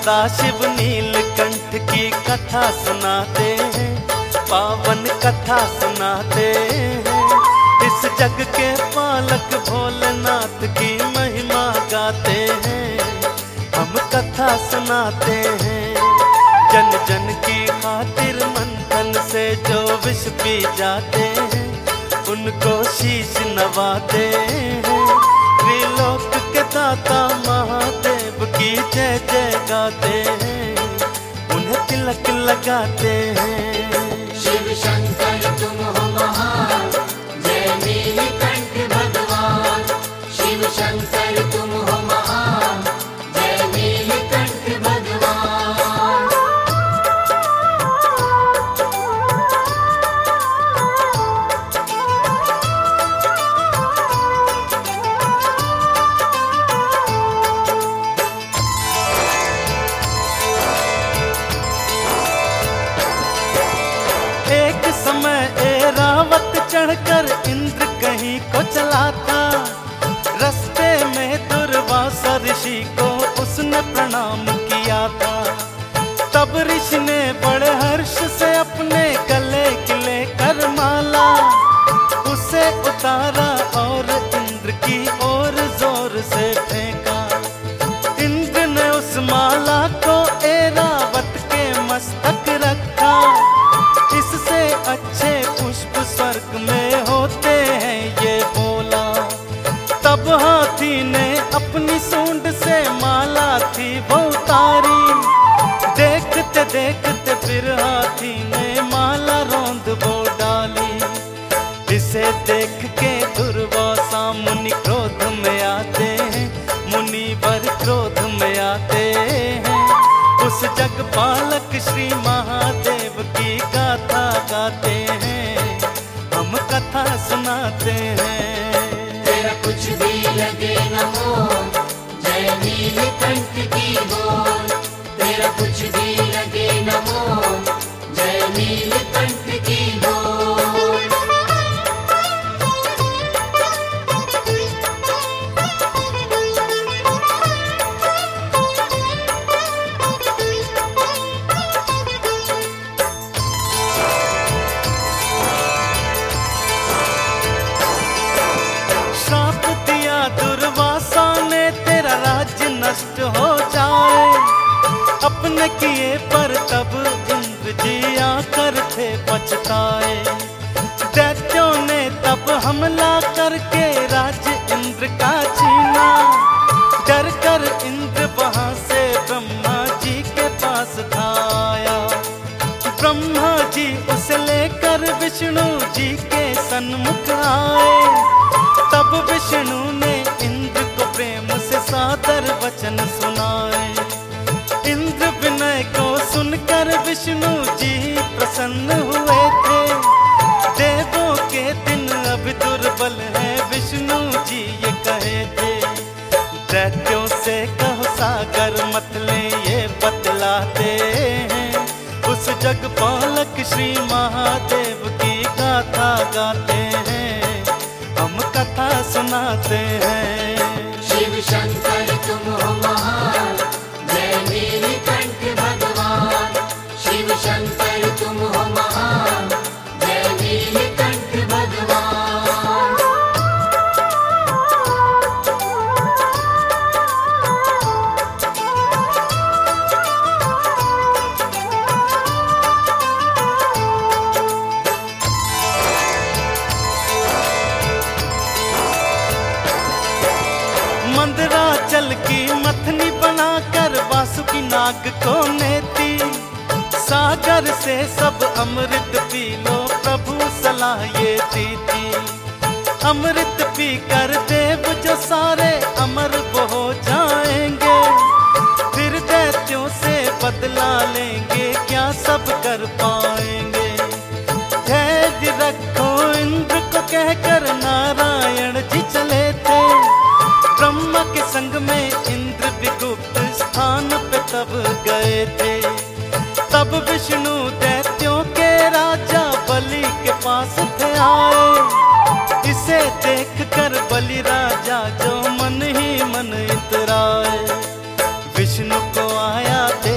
सदाशिव नीलकंठ की कथा सुनाते हैं, पावन कथा सुनाते हैं। इस जग के पालक भोलेनाथ की महिमा गाते हैं, हम कथा सुनाते हैं। जन जन की खातिर मंथन से जो विष पी जाते हैं, उनको शीश नवाते हैं। त्रिलोक के दाता महादेव की जय जय गाते हैं, उन्हें तिलक लगाते हैं। शिव शंकर तुम हो महान, जय नीलकंठ भगवान। शिव शंकर तुम हो महान, जय नीलकंठ भगवान। एक समय ऐरावत चढ़कर इंद्र कहीं को चला था। रास्ते में दुर्वासा ऋषि को उसने प्रणाम किया था। तब ऋषि ने बड़े हर्ष से अपने गले की लेकर माला उसे उतारा और इंद्र की ओर जोर से फेंका। इंद्र ने उस माला को ऐरावत के मस्तक रखा। इससे अच्छे पुष्प स्वर्ग में होते हैं, ये बोला। तब हाथी ने अपनी सूंड से माला थी वो उतारी। देखते देखते फिर हाथी ने माला रौंद वो डाली। इसे देख के दुर्वासा मुनि क्रोध में आते हैं, मुनिवर क्रोध में आते हैं। उस जग पालक श्री महादेव की गाथा गाते हैं, हम कथा सुनाते हैं। तेरा कुछ भी लगे न मोल, जय नीलकंठ की बोल। तेरा कुछ भी लगे न मोल, जय नीलकंठ की बोल। श्राप दिया दुर्वासा ने तेरा राज्य नष्ट हो जाए। अपने किए पर तब इंद्र जी आकर थे पछताए। दैत्यों ने तब हमला करके राज्य इंद्र का छीना। डर कर इंद्र वहां से ब्रह्मा जी के पास था आया। ब्रह्मा जी उसे लेकर विष्णु जी के सन्मुख आए। तब विष्णु ने इंद्र को प्रेम से सादर वचन सुनाए। इंद्र विनय को सुनकर विष्णु जी प्रसन्न हुए थे। देवों के दिन अभी दुर्बल है, विष्णु जी ये कहे थे। दैत्यों से कहो सागर मत ले, ये बतलाते हैं। उस जग पालक श्री महादेव की गाथा गाते हैं, हम कथा सुनाते हैं। शिव शंकर तुम हो महान, जय नीलकंठ भगवान। शिव शंकर तुम हो महान, जय नीलकंठ भगवान। मंदराचल की मथनी बनाकर वासुकी नाग को नेती। सागर से सब अमृत पी लो, प्रभु सलाह ये दी थी। अमृत पी कर देव जो सारे अमर वो हो जाएंगे। फिर दैत्यों से बदला लेंगे, क्या सब कर पाएंगे। धैर्य रखो इंद्र को कहकर नारायण जी चले थे। ब्रह्मा के संग में इंद्र भी गुप्त स्थान पे तब गए थे। तब विष्णु दैत्यों के राजा बलि के पास थे आए। इसे देख कर बलि राजा जो मन ही मन इतराए। विष्णु को आया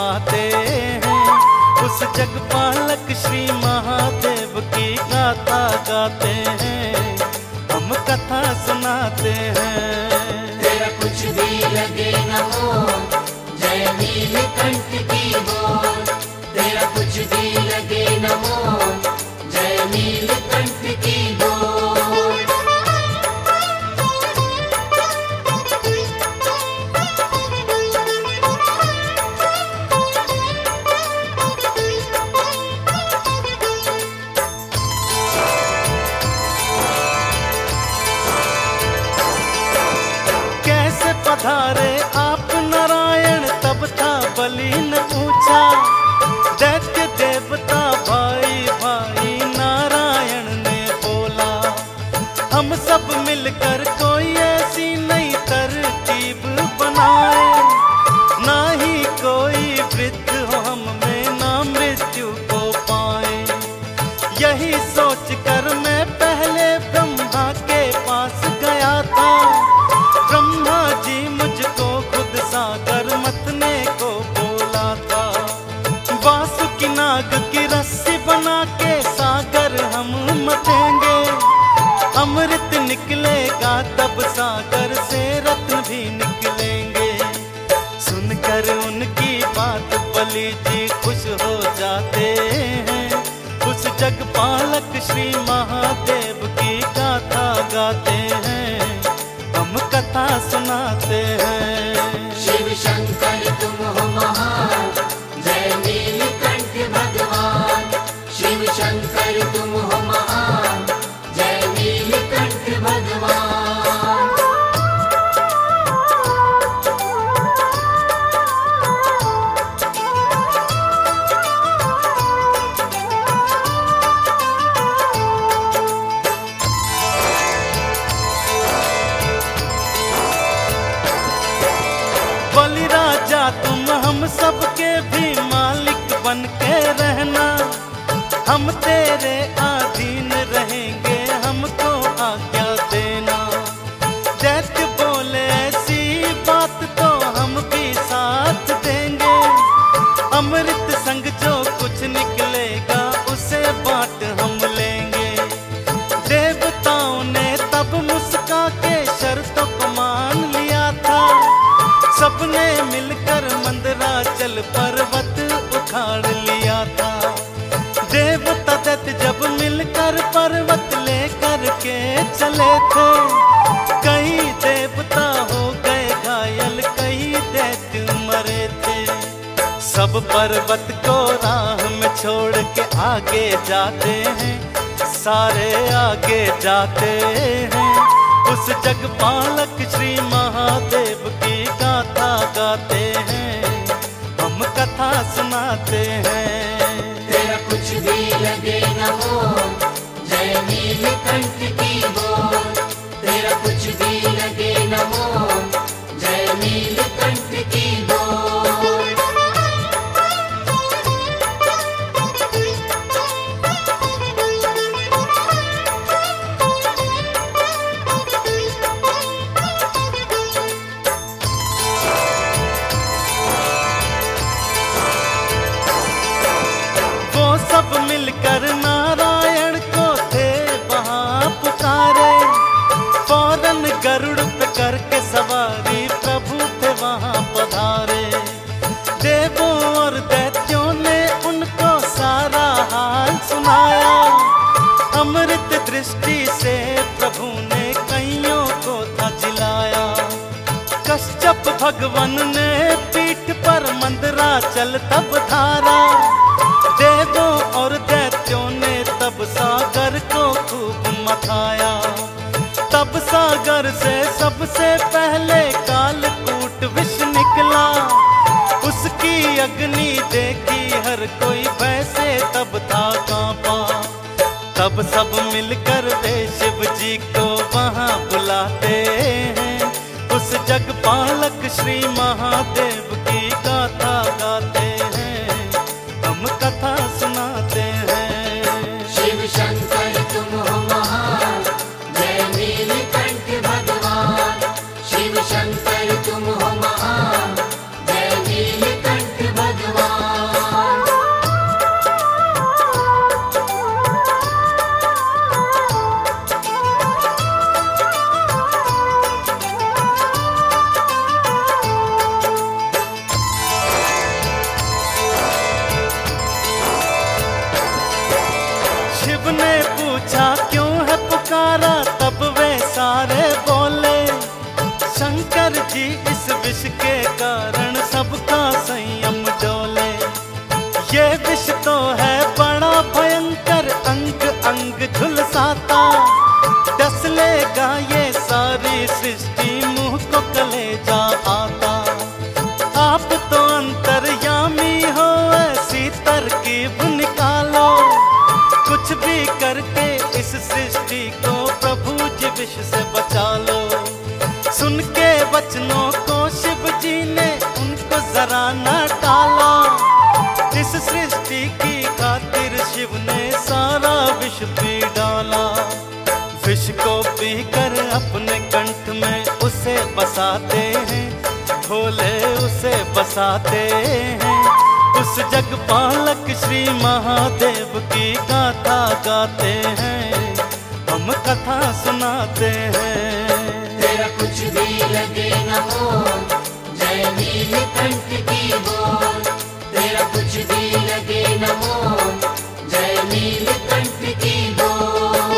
पाते हैं। उस जगपालक श्री महादेव की गाथा गाते हैं, हम कथा सुनाते हैं। तेरा कुछ भी लगे न मोल, जय नीलकंठ की बोल। तेरा कुछ भी लगे न मोल, जय नीलकंठ की बोल। कैसे पधारे आप नारायण, तब था बलि ने पूछा। दैत्य देवता भाई भाई नारायण ने बोला, हम सब मिलकर कोई ऐसी नई तरकीब बनाए, ना ही कोई वृद्ध हो हम में, ना मृत्यु को पाए। यही सोच कर मैं पहले ब्रह्मा के पास गया था। ब्रह्मा जी मुझको खुद सागर मतने को बोला था। वासुकी नाग की रस्सी बना के सागर हम मतेंगे, अमृत निकलेगा तब सागर से रत्न भी निकलेंगे। सुनकर उनकी बात बलि जी खुश हो जाते हैं। उस जगपालक श्री महादेव की गाथा गाते हैं, हम कथा सुनाते हैं। शिव शंकर तुम हो महान, जय नीलकंठ भगवान। शिव शंकर तुम हो महान, जय नीलकंठ भगवान। बलि राजा तुम हम सबके भी मालिक बन के रहना, हम तेरे अधीन रहेंगे, हमको आज्ञा देना। दैत्य बोले ऐसी बात तो हम भी साथ देंगे, अमृत संग जो कुछ निकलेगा उसे बांट हम लेंगे। देवताओं ने तब मुस्का के शर्तों को मान लिया था। सबने मिलकर मंदराचल पर्वत उखाड़ लिया था। देवता दैत्य जब मिलकर पर्वत लेकर के चले थे, कई देवता हो गए घायल, कई दैत्य मरे थे। सब पर्वत को राह में छोड़ के आगे जाते हैं, सारे आगे जाते हैं। उस जगपालक श्री महादेव की गाथा गाते हैं, हम कथा सुनाते हैं। तेरा कुछ भी लगे न मोल, जय नीलकंठ की बोल। तेरा कुछ भी लगे न मोल, जय नीलकंठ की बोल। सब मिलकर नारायण को थे वहां पुकारे। फौरन गरुड़ पे करके सवारी प्रभु थे वहां पधारे। देवों और दैत्यों ने उनको सारा हाल सुनाया। अमृत दृष्टि से प्रभु ने कईयों को था जिलाया। कश्यप भगवान ने पीठ पर मंदराचल तब धारा। देवों और दैत्यों ने तब सागर को खूब मथाया। तब सागर से सबसे पहले कालकूट विष निकला। उसकी अग्नि देखी हर कोई वैसे तब था कांपा। तब सब मिलकर वे शिव जी को वहां बुलाते हैं। उस जगपालक श्री महादेव की गाथा गाते हैं, हम कथा सुनाते हैं। शिव शंकर तुम हो महान, जय नीलकंठ भगवान। शिव शंकर तुम हो महान, जय नीलकंठ भगवान। विष के कारण सबका संयम डोले। ये विष तो है बड़ा भयंकर, अंग अंग झुलसाता। डस लेगा ये सारी सृष्टि, मुंह को कलेजा आता। आप तो अंतर्यामी हो, ऐसी तरकीब निकालो। कुछ भी करके इस सृष्टि को प्रभु जी विष से बचा लो। सुन के वचनों को शिव जी ने उनको जरा न टाला। इस सृष्टि की खातिर शिव ने सारा विष पी डाला। विष को पीकर अपने कंठ में उसे बसाते हैं, भोले उसे बसाते हैं। उस जगपालक श्री महादेव की गाथा गाते हैं, हम कथा सुनाते हैं। तेरा कुछ भी लगे न हो, जय नीलकंठ की बोल। तेरा कुछ भी लगे न हो, जय नीलकंठ की बोल।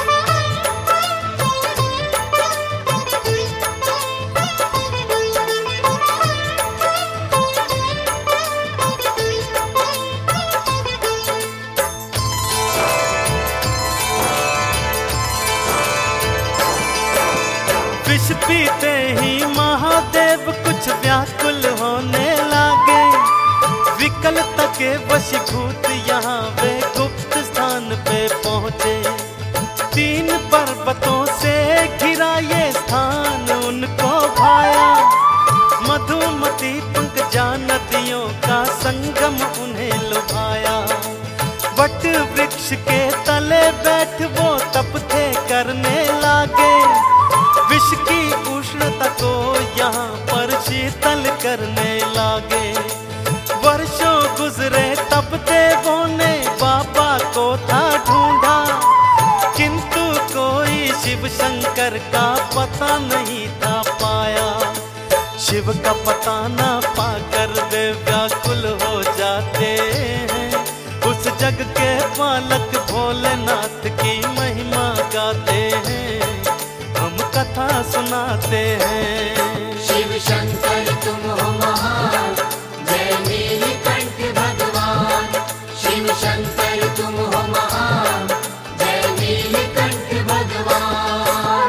विष पीते ही महादेव कुछ व्याकुल होने लागे। विकल तके वशीभूत यहाँ वे गुप्त स्थान पे पहुँचे। 3 पर्वतों से घिरा ये स्थान उनको भाया। मधुमती पंकजा नदियों का संगम उन्हें लुभाया। वट वृक्ष के तले बैठ वो तप थे करने लागे। विष की उष्णता को यहाँ पर शीतल करने लागे। वर्षों गुजरे तब देवों ने बाबा को था ढूंढा, किंतु कोई शिव शंकर का पता नहीं था पाया। शिव का पता ना पाकर वे व्याकुल हो जाते हैं। उस जग के पालक भोलेनाथ की महिमा गाते हैं, हम कथा सुनाते हैं। शिव शंकर तुम हो महान, जय नीलकंठ भगवान। शिव शंकर तुम हो महान, जय नीलकंठ भगवान।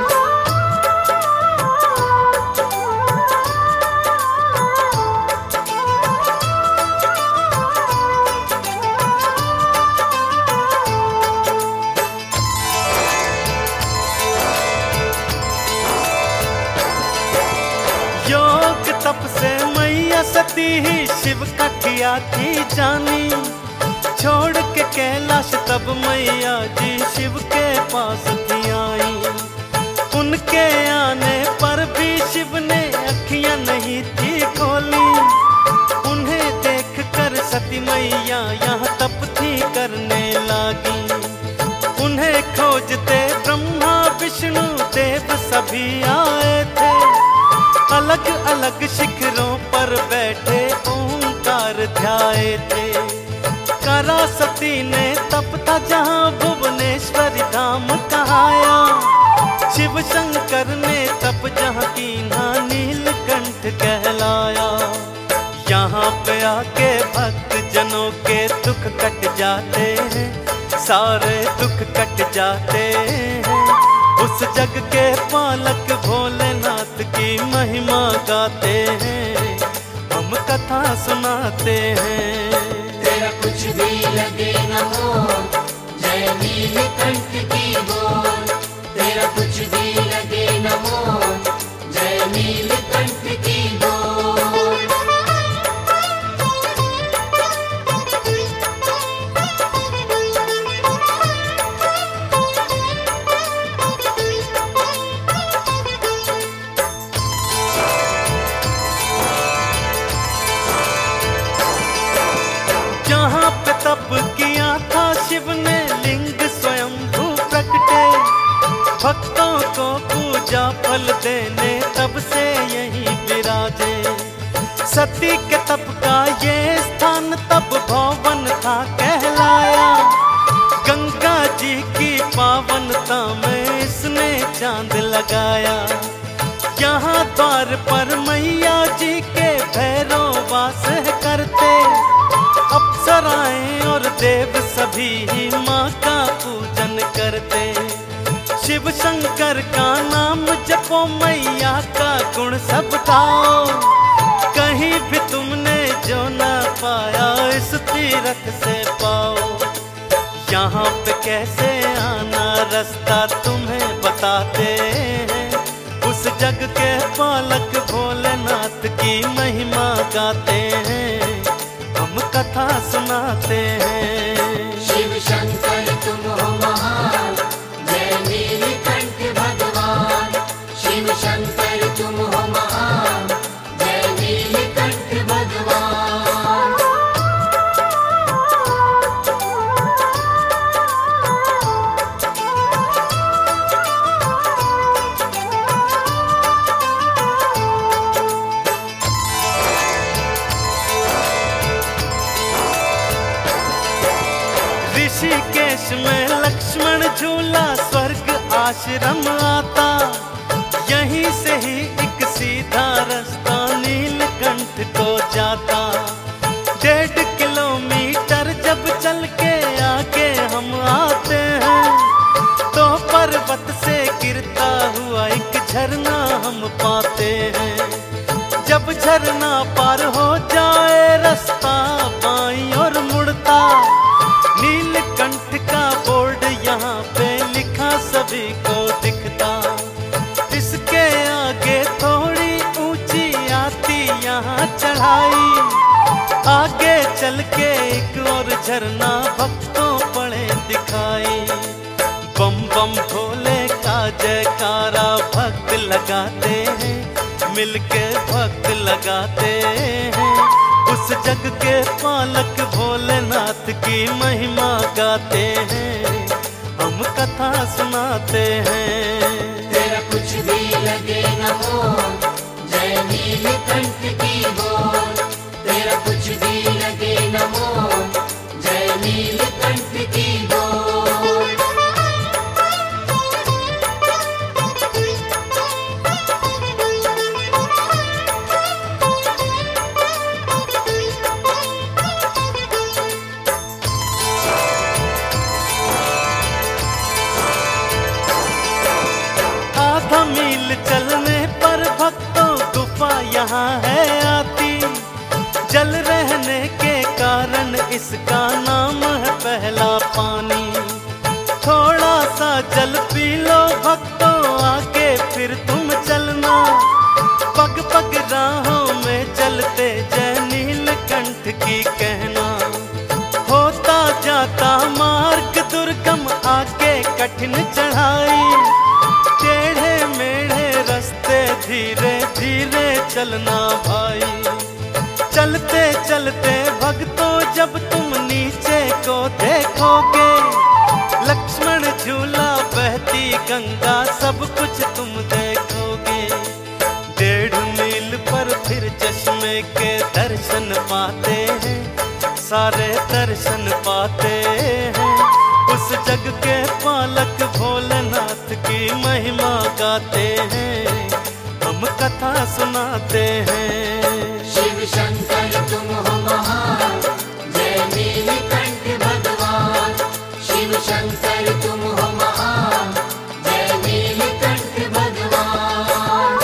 योग तप से मैया सती ही शिव का किया थी जानी। छोड़ के कैलाश तब मैया जी शिव के पास थी आई। उनके आने पर भी शिव ने अखियां नहीं थी खोली। उन्हें देख कर सती मैया यहाँ तप थी करने लागी। उन्हें खोजते ब्रह्मा विष्णु देव सभी आए थे। अलग अलग शिखरों पर बैठे ओंकार ध्याए थे। करा सती ने तप था जहाँ भुवनेश्वरी धाम कहाया। शिव शंकर ने तप जहाँ कीन्हा नीलकंठ कहलाया। यहाँ पे आके भक्त जनों के दुख कट जाते हैं, सारे दुख कट जाते हैं। उस जग के पालक भोलेनाथ की महिमा गाते हैं, हम कथा सुनाते हैं। तेरा कुछ भी लगे न हो, जय नीलकंठ की बोल। तेरा कुछ भी लगे न हो, जय नीलकंठ की बोल। जहाँ पे तप किया था शिव ने लिंग स्वयंभू प्रकटे। भक्तों को पूजा फल देने तब से यहीं विराजे। सती के तप का ये स्थान तब भवन था कहलाया। गंगा जी की पावनता में इसने चांद लगाया। यहाँ द्वार पर मैया सभी ही माँ का पूजन करते। शिव शंकर का नाम जपो, मैया का गुण सब गाओ। कहीं भी तुमने जो ना पाया इस तीरथ से पाओ। यहाँ पे कैसे आना रास्ता तुम्हें बताते हैं। उस जग के पालक भोलेनाथ की महिमा गाते हैं, हम कथा सुनाते हैं। शिव शंकर तुम हो महान, जय नीलकंठ भगवान। शिव शंकर तुम हो महान, जय नीलकंठ भगवान। ऋषिकेश में लक्ष्मण झूला, स्वर्ग आश्रम आता। यहीं से ही एक सीधा रास्ता नीलकंठ को जाता। 1.5 किलोमीटर जब चल के आगे हम आते हैं, तो पर्वत से गिरता हुआ एक झरना हम पाते हैं। जब झरना पार हो जाए रास्ता बाईं ओर मुड़ता। नीलकंठ का बोर्ड यहाँ पे लिखा सभी को दिखता। इसके आगे थोड़ी ऊंची आती यहाँ चढ़ाई। आगे चल के एक और झरना भक्तों पड़े दिखाई। बम बम भोले का जयकारा भक्त लगाते हैं, मिलके भक्त लगाते हैं। उस जग के पालक भोलेनाथ की महिमा गाते हैं, हम कथा सुनाते हैं। तेरा कुछ भी लगे न मोल, जय नीलकंठ की बोल। तेरा कुछ भी लगे न मोल, जय नीलकंठ की बोल। मील चलने पर भक्तों गुफा यहाँ है आती। जल रहने के कारण इसका नाम है पहला पानी। थोड़ा सा जल पी लो भक्तों, आगे फिर तुम चलना। पग पग राहों में चलते जय नीलकंठ की कहना। होता जाता मार्ग दुर्गम, आगे कठिन चढ़ाई। टेढ़े मेढ़े रास्ते धीरे धीरे चलना भाई। चलते चलते भक्तों जब तुम नीचे को देखोगे, लक्ष्मण झूला बहती गंगा सब कुछ तुम देखोगे। 1.5 मील पर फिर चश्मे के दर्शन पाते हैं, सारे दर्शन पाते हैं। उस जग के पालक भोलेनाथ की महिमा गाते हैं, हम कथा सुनाते हैं। शिव शंकर तुम हो महान, जय नीलकंठ भगवान। शिव शंकर तुम हो महान, जय नीलकंठ भगवान।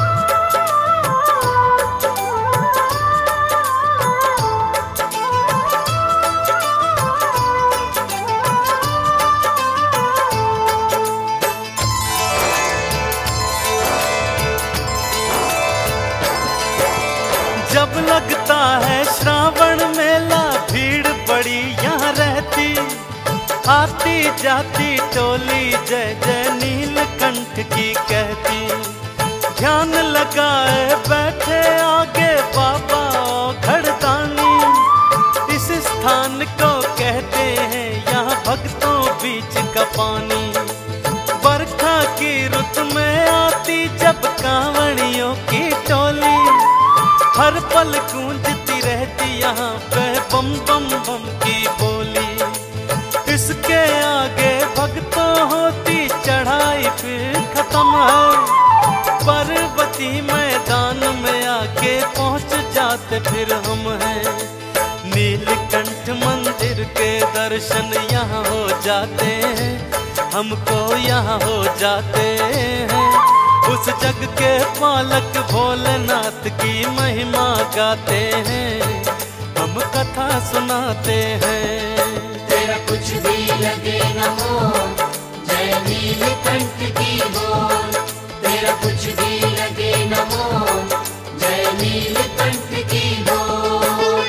जब लगता है श्रावण मेला, भीड़ बड़ी यहाँ रहती। आती जाती टोली जय जय नीलकंठ की कहती। ध्यान लगाए बैठे आगे बाबा घड़दानी। इस स्थान को कहते हैं यहाँ भक्तों बीच का पानी। बरखा की रुत में आती जब कांवड़ियों की टोली। हर पल गूंजती रहती यहाँ पे बम बम बम की बोली। इसके आगे भक्तों होती चढ़ाई फिर खत्म है। पर्वती मैदान में आके पहुँच जाते फिर हम हैं। नीलकंठ मंदिर के दर दर्शन यहाँ हो जाते हैं, हमको यहाँ हो जाते हैं। उस जग के पालक भोलेनाथ की महिमा गाते हैं, हम कथा सुनाते हैं। तेरा कुछ भी लगे न मोल, जय नीलकंठ की बोल। तेरा कुछ भी लगे न मोल, जय नीलकंठ की बोल।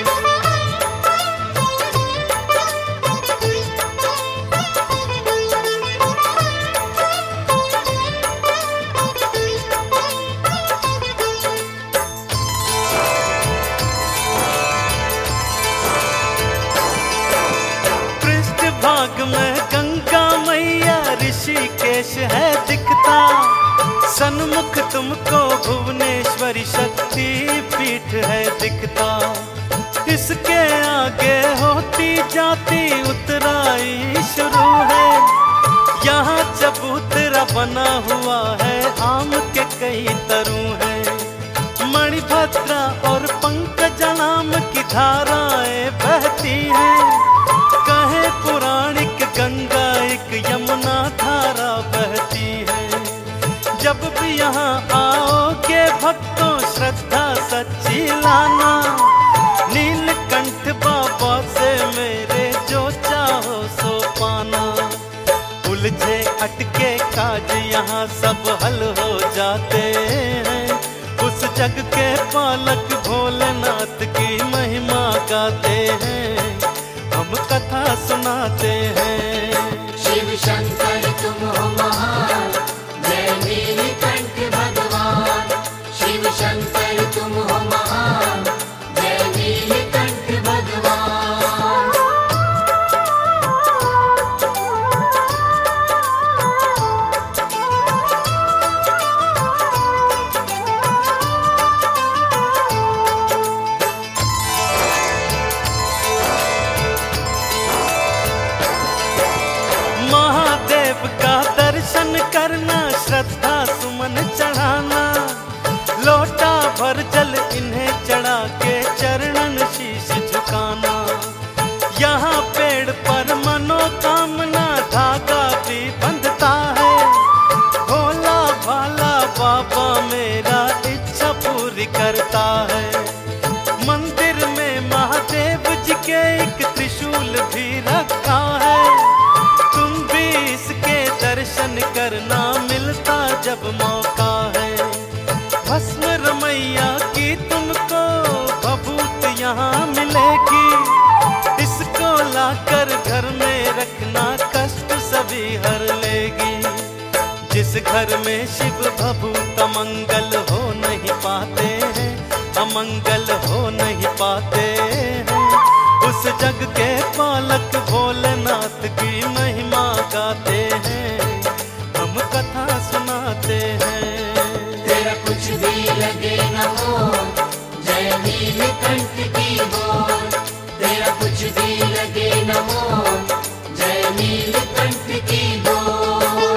भाग में गंगा मैया ऋषिकेश है दिखता, सन्मुख तुमको भुवनेश्वरी शक्ति पीठ है दिखता। इसके आगे होती जाती उतराई शुरू है, यहाँ चबूतरा बना हुआ है, आम के कई तरु हैं। मणिभद्रा और पंकज नाम की धाराएं बहती हैं, कहे पुराणिक गंगा एक यमुना धारा बहती है। जब भी यहाँ आओगे भक्तों श्रद्धा सच्ची लाना, नीलकंठ बाबा से मेरे जो चाहो सो पाना। उलझे अटके काज यहाँ सब हल हो जाते हैं, उस जग के पालक भोलेनाथ की महिमा गाते हैं, हम कथा सुनाते हैं। शिव शंकर तुम हो महान, जय नीलकंठ भगवान। शिव शंकर तुम हो महान, जय नीलकंठ भगवान। दर्शन करना, श्रद्धा सुमन चढ़ाना, लोटा भर जल इन्हें चढ़ा के चरणन शीश झुकाना। यहाँ पेड़ पर मनोकामना धागा भी बंधता है, भोला भाला बाबा मेरा इच्छा पूरी करता है। मंदिर में महादेव जी के एक त्रिशूल भी रखा है, तुम भी इसके दर्शन करना मिलता जब मौका है। भस्म रमैया की तुमको भभूत यहाँ मिलेगी, इसको लाकर घर में रखना कष्ट सभी हर लेगी। जिस घर में शिव भभूत अमंगल हो नहीं पाते हैं, अमंगल हो नहीं पाते हैं, उस जग के पालक भोलेनाथ की महिमा गाते हैं, हम कथा सुनाते हैं। तेरा कुछ भी लगे न मोल, जय नीलकंठ की बोल। तेरा कुछ भी लगे न मोल, जय नीलकंठ की बोल।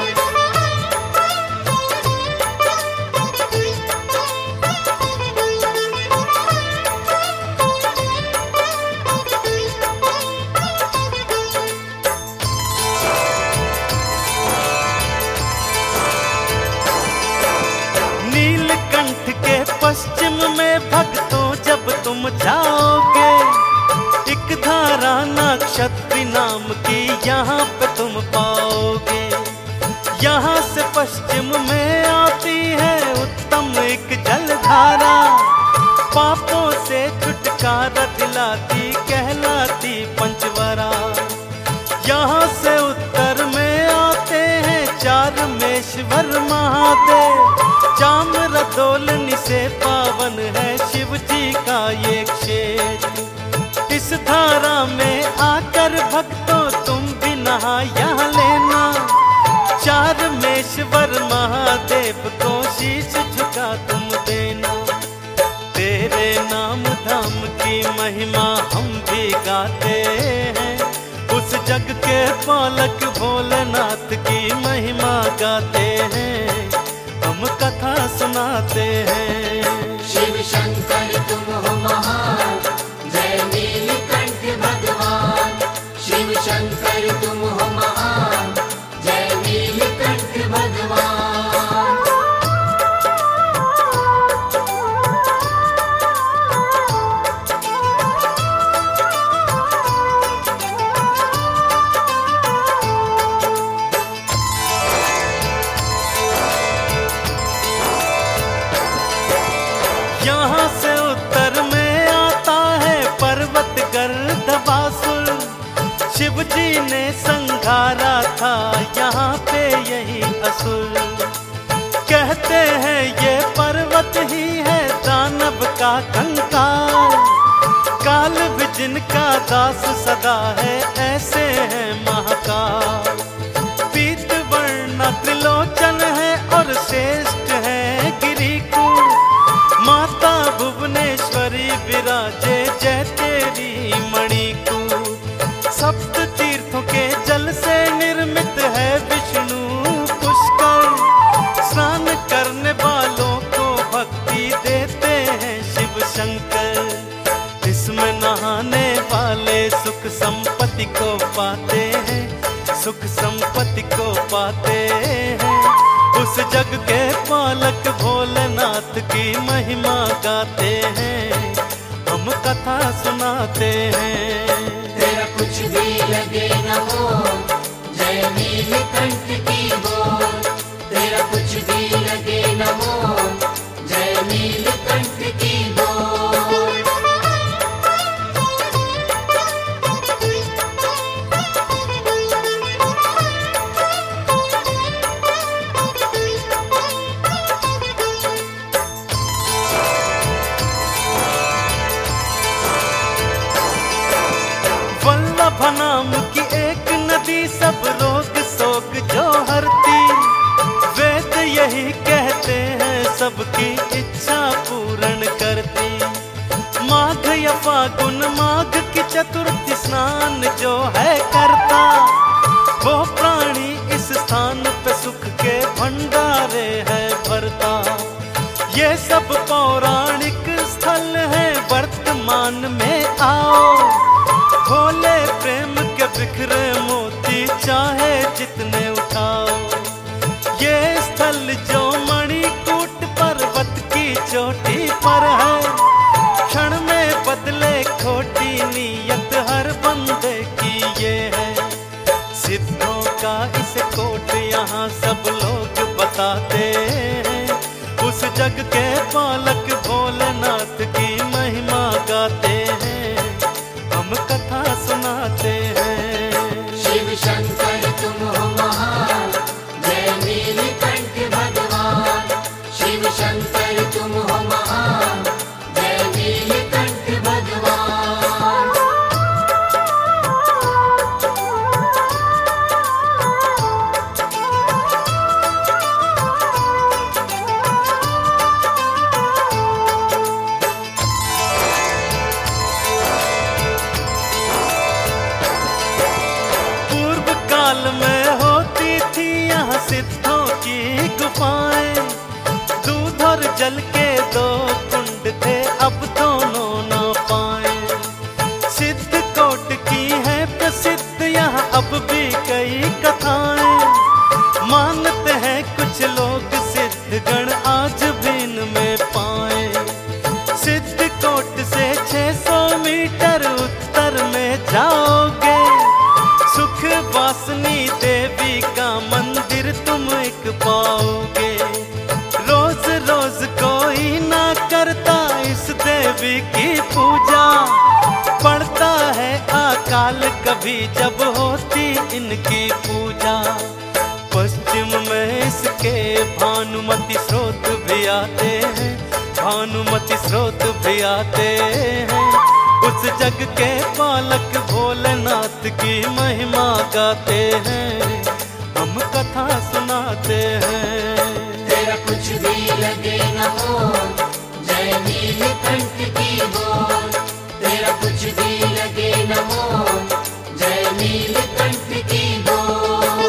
पश्चिम में भक्तों जब तुम जाओगे, एक धारा नक्षत्री नाम की यहाँ पे तुम पाओगे। यहाँ से पश्चिम में आती है उत्तम एक जलधारा, पापों से छुटकारा दिलाती कहलाती पंचवरा। यहाँ से उत्तर में आते हैं चारमेश्वर महादेव, जाम रतोलनी से पावन है शिव जी का ये क्षेत्र। इस धारा में आकर भक्तों तुम भी नहा यहाँ लेना, चारमेश्वर महादेव को शीश झुका तुम देना। तेरे नाम धाम की महिमा हम भी गाते हैं, उस जग के पालक भोलेनाथ की महिमा गाते हैं, हम कथा सुनाते हैं। शिव शंकर तुम हो महान, जय नीलकंठ भगवान। शिव शंकर यहाँ से उत्तर में आता है पर्वत गर्दबासुर। शिव जी ने संघारा था यहाँ पे यही असुर। कहते हैं ये पर्वत ही है दानव का कंकाल। काल भी जिनका दास सदा है ऐसे हैं महाकाल। पीत वर्ण त्रिलोचन है और श्रेष्ठ है गिरिकु। माता भुवनेश्वरी विराजे जय तेरी मणिकु। सप्त तीर्थों के जल से निर्मित है विष्णु पुष्कर। स्नान करने वालों को भक्ति देते हैं शिव शंकर। इसमें नहाने वाले सुख संपत्ति को पाते हैं, सुख संपत्ति को पाते हैं। उस जग के पालक भोलेनाथ की महिमा गाते हैं, हम कथा सुनाते हैं। तेरा कुछ भी लगे न हो, जय नीलकंठ की बोल। तेरा कुछ भी लगे न हो, जय नीलकंठ की बोल। वल्लभ नाम की एक नदी सब रोग शोक जो हरती। वेद यही कहते हैं सबकी इच्छा पूर्ण करती। माघ या फागुन माघ की चतुर्थी स्नान जो है करता। वो प्राणी इस स्थान पे सुख के भंडारे है भरता। ये सब पौराणिक स्थल है वर्तमान में आओ। भोले प्रेम के बिखरे मोती चाहे जितने उठाओ। ये स्थल जो मणिकूट पर्वत की चोटी पर है। क्षण में बदले खोटी नीयत हर बंदे की ये है। सिद्धों का इस कोट यहाँ सब लोग बताते हैं। उस जग के पालक भोलेनाथ की महिमा गाते हैं, हम कथा सुनाते हैं। शिव शंकर तुम हो महान, जय नीलकंठ भगवान। शिव शंकर तुम हो महान, जय नीलकंठ भगवान। में होती थी यहाँ सिद्धों की गुफाएं। दूध और जल के दो कुंड थे अब दोनों ना पाए। सिद्ध कोट की है प्रसिद्ध यहाँ अब भी कई कथाएं। मानते हैं कुछ लोग सिद्ध गण आज भी इनमें पाए। सिद्ध कोट से 600 मीटर उत्तर में जाओगे। सुख वासनी देवी का मंदिर तुम एक पाओगे। रोज रोज कोई ना करता इस देवी की पूजा। पड़ता है अकाल कभी जब होती इनकी पूजा। पश्चिम में इसके भानुमति स्रोत भी आते हैं, भानुमति स्रोत भी आते हैं। उस जग के पालक भोलेनाथ की महिमा गाते हैं, हम कथा सुनाते हैं। तेरा कुछ भी लगे न हो, जय नीलकंठ की बोल। तेरा कुछ भी लगे न हो, जय नीलकंठ की बोल।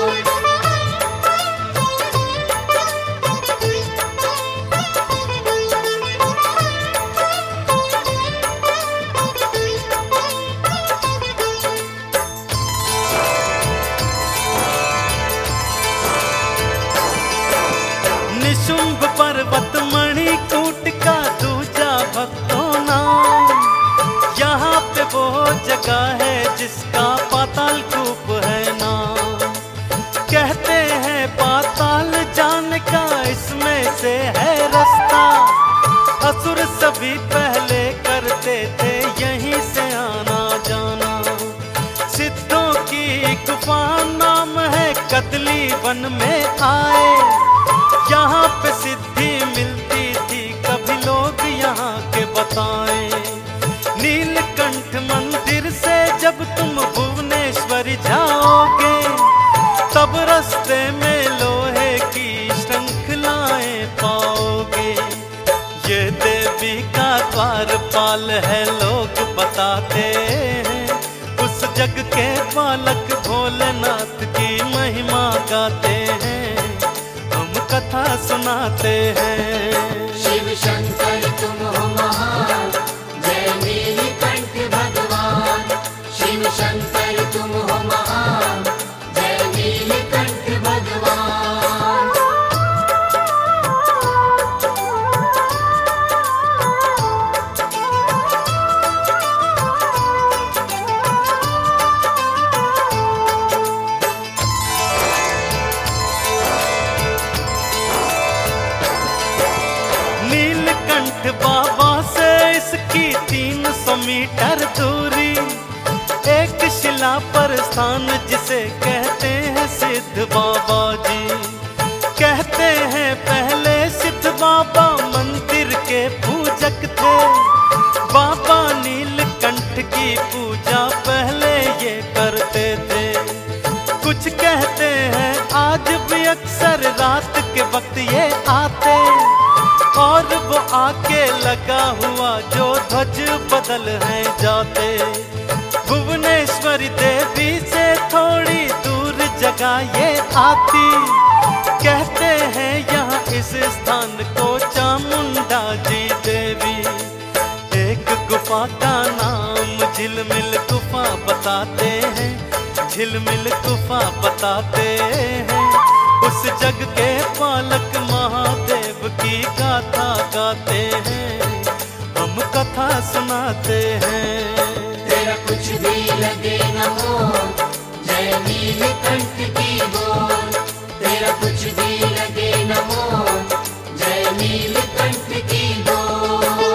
निशुंभ पर्वत मणिकूट का दूजा भक्तों नाम। यहाँ पे वो जगह है जिसका पाताल कूप है नाम। कहते हैं पाताल जाने का इसमें से है रास्ता। असुर सब भी पहले करते थे यहीं से आना जाना। सिद्धों की गुफा नाम है, कदली वन में आए, यहाँ पे सिद्धि मिलती थी, कभी लोग यहाँ के बताएं। नीलकंठ मंदिर से जब तुम भुवनेश्वर जाओगे, तब रास्ते में लोहे की श्रृंखलाएं पाओगे। ये देवी का द्वारपाल है, लोग बताते हैं, उस जग के बालक भोलेनाथ की महिमा गाते हैं, हम कथा सुनाते हैं। शिव शंकर तुम हो महान, जय नीलकंठ भगवान। शिव शंकर तुम हो महान, जय नीलकंठ भगवान। नीलकंठ बाबा से इसकी 300 मीटर दूरी, एक शिला पर स्थान जिसे कहते हैं सिद्ध बाबा जी। कहते हैं पहले सिद्ध बाबा मंदिर के पूजक थे, बाबा नीलकंठ की पूजा पहले ये करते थे। कुछ कहते हैं आज भी अक्सर रात के वक्त ये आते, और वो आके लगा हुआ जो ध्वज बदल है जाते। भुवनेश्वरी देवी से थोड़ी दूर जगह ये आती, कहते हैं यहाँ इस स्थान को चामुंडा जी देवी। एक गुफा का नाम झिलमिल गुफा बताते हैं, झिलमिल गुफा बताते हैं, उस जग के पालक महादेव की गाथा गाते हैं, हम कथा सुनाते हैं। तेरा कुछ भी लगे न मोल, जय नीलकंठ की बोल। तेरा कुछ भी लगे न मोल, जय नीलकंठ की बोल।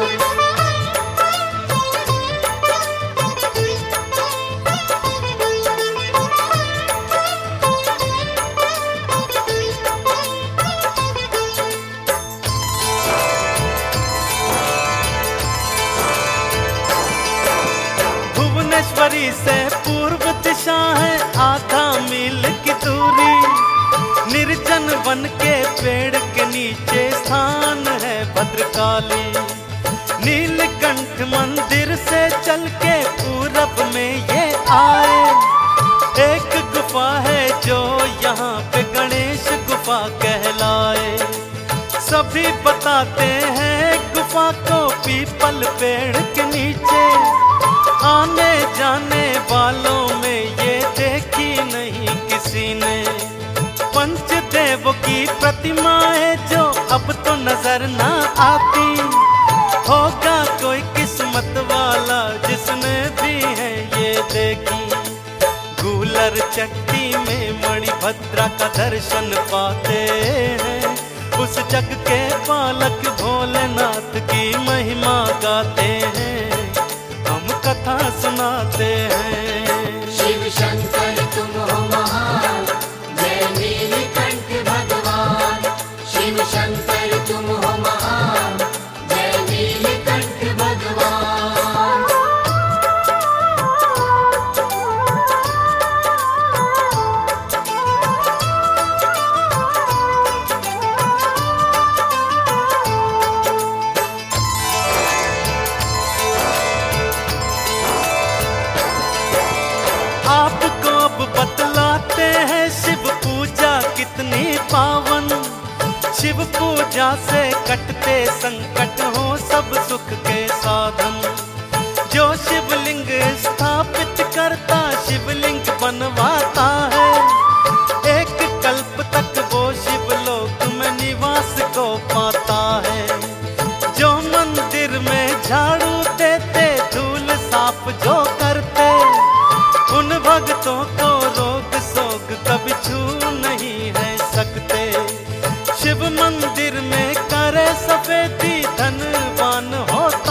भुवनेश्वरी से पूर्व दिशा है आधा मील की दूरी, निर्जन वन के पेड़ के नीचे स्थान है भद्रकाली। नीलकंठ मंदिर से चल के पूरब में ये आए, एक गुफा है जो यहाँ पे गणेश गुफा कहलाए। सभी बताते हैं गुफा को पीपल पेड़ के नीचे, आने जाने वालों में ये देखी नहीं किसी ने। पंचदेव की प्रतिमा है जो अब तो नजर ना आती, होगा कोई किस्मत वाला जिसने भी है ये देखी। गूलर चट्टी में मणिभद्रा का दर्शन पाते हैं, उस जग के पालक भोलेनाथ की महिमा गाते हैं, हम कथा सुनाते हैं। शिव शंकर तुम हो महान, जय नीलकंठ भगवान। शिव शंकर तुम हो महान, जय नीलकंठ भगवान। आपको अब बतलाते हैं शिव पूजा कितनी पावन। शिव पूजा से कटते संकट हो सब सुख के साधन। जो शिवलिंग स्थापित करता शिवलिंग बनवाता है, एक कल्प तक वो शिवलोक में निवास को पाता है। जो मंदिर में झाड़ू देते धूल साफ जो करते, उन भक्तों को रोग शोक कभी छू नहीं है सकते। शिव मंदिर में करे सफेदी धनवान होता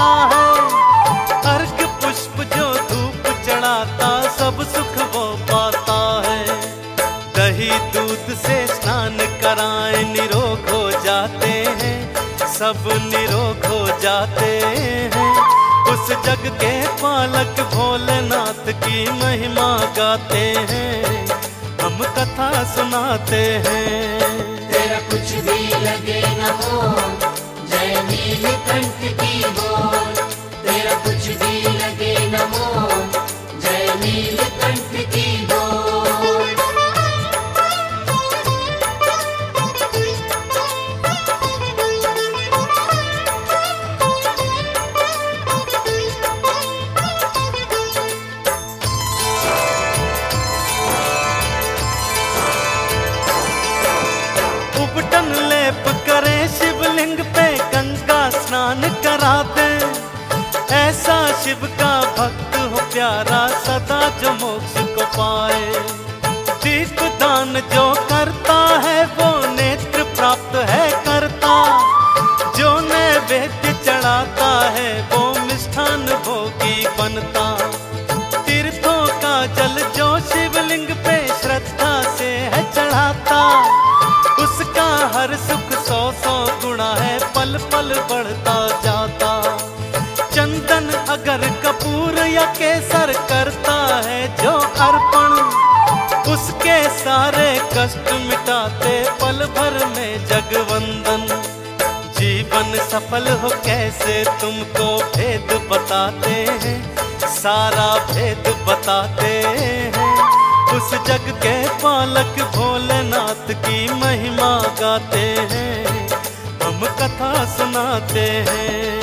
खो जाते हैं। उस जग के पालक भोलेनाथ की महिमा गाते हैं, हम कथा सुनाते हैं। तेरा कुछ भी लगे न मोल, जय नीलकंठ की बोल। तेरा कुछ भी लगे न मोल, जय नीलकंठ की बोल। उबटन लेप करें शिवलिंग पे, गंगा स्नान करा दे। ऐसा शिव का भक्त हो प्यारा, सदा जो मोक्ष को पाए। दीप दान जो करता है वो नेत्र प्राप्त है करता। जो नैवेद्य चढ़ाता है वो मिष्ठान भोगी बनता। तीर्थों का जल जो शिवलिंग पे श्रद्धा से है चढ़ाता, उसका हर सुख 100 गुणा है, पल पल बढ़ता जाता। चंदन अगर कपूर या केसर करता है जो अर्पण, उसके सारे कष्ट मिटाते पल भर में जगवंदन। जीवन सफल हो कैसे तुमको भेद बताते हैं, सारा भेद बताते हैं। उस जग के पालक भोलेनाथ की महिमा गाते हैं, हम कथा सुनाते हैं।